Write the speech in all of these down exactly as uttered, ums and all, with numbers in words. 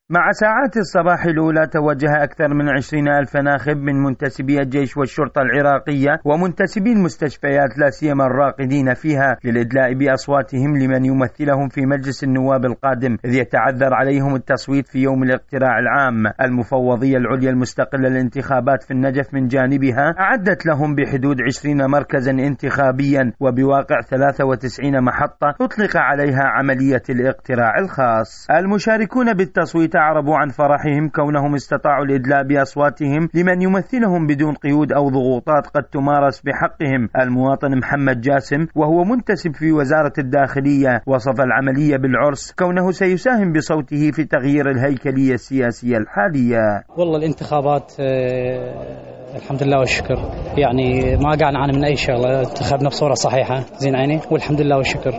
مع ساعات الصباح الأولى توجه أكثر من عشرين ألف ناخب من منتسبي الجيش والشرطة العراقية ومنتسبي المستشفيات لا سيما الراقدين فيها للإدلاء بأصواتهم لمن يمثلهم في مجلس النواب القادم، إذ يتعذر عليهم التصويت في يوم الاقتراع العام. المفوضية العليا المستقلة للانتخابات في النجف من جانبها أعدت لهم بحدود عشرين مركزا انتخابيا وبواقع ثلاثة وتسعين محطة أطلق عليها عملية الاقتراع الخاص. المشاركون بالتصويت أعربوا عن فرحهم كونهم استطاعوا الإدلاء بأصواتهم لمن يمثلهم بدون قيود أو ضغوطات قد تمارس بحقهم. المواطن محمد جاسم وهو منتسب في وزارة الداخلية وصف العملية بالعرس كونه سيساهم بصوته في تغيير الهيكلية السياسية الحالية. والله الانتخابات آه الحمد لله والشكر، يعني ما قاعد نعاني من أي شغلة، انتخبنا بصورة صحيحة زين عيني والحمد لله والشكر.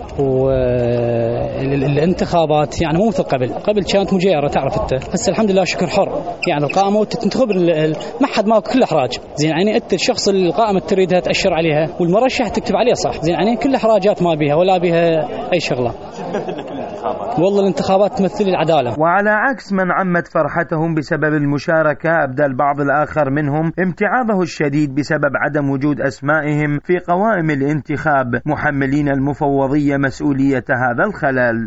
والانتخابات يعني مو مثل قبل، قبل كانت مجيرة تعرف انت، هسه الحمد لله والشكر حر، يعني القائمة تنتخب ما حد ما كل إحراج زين عيني، انت الشخص اللي القائمة تريدها تأشر عليها والمرشح تكتب عليه صح زين عيني، كل إحراجات ما بيها ولا بيها أي شغلة. والله الانتخابات تمثل العدالة. وعلى عكس من عمت فرحتهم بسبب المشاركة، أبدى البعض الآخر منهم امتعاضه الشديد بسبب عدم وجود أسمائهم في قوائم الانتخاب، محملين المفوضية مسؤولية هذا الخلل.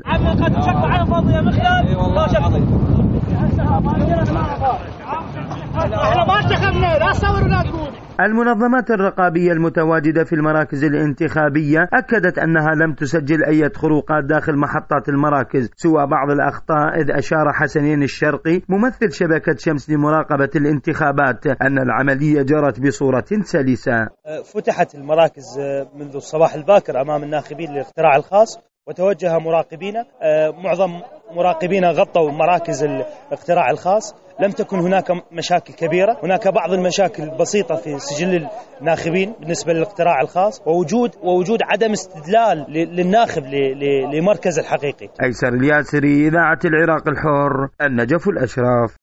المنظمات الرقابية المتواجدة في المراكز الانتخابية أكدت أنها لم تسجل أي خروقات داخل محطات المراكز سوى بعض الأخطاء، إذ أشار حسنين الشرقي ممثل شبكة شمس لمراقبة الانتخابات أن العملية جرت بصورة سلسة. فتحت المراكز منذ الصباح الباكر أمام الناخبين للاقتراع الخاص وتوجه مراقبين، معظم مراقبين غطوا مراكز الاقتراع الخاص، لم تكن هناك مشاكل كبيرة، هناك بعض المشاكل بسيطة في سجل الناخبين بالنسبة للاقتراع الخاص ووجود ووجود عدم استدلال للناخب لمركز الحقيقي. أيسر الياسري، إذاعة العراق الحر، النجف الأشراف.